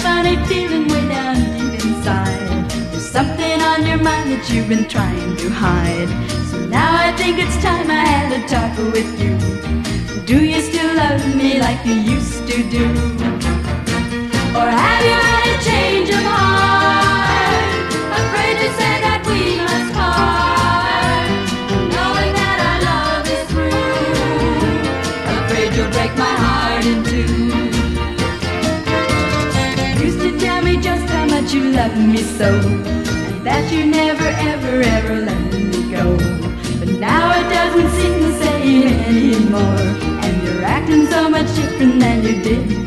funny feeling way down deep inside. There's something on your mind that you've been trying to hide. So now I think it's time I had a talk with you. Do you still love me like you used to do? Or have you had a change of heart? Afraid to say that we must part, knowing that our love is through. Afraid you'll break my heart in two. Used to tell me just how much you love me so, and that you never ever ever let me go. But now it doesn't seem the same anymore, and you're acting so much different than you did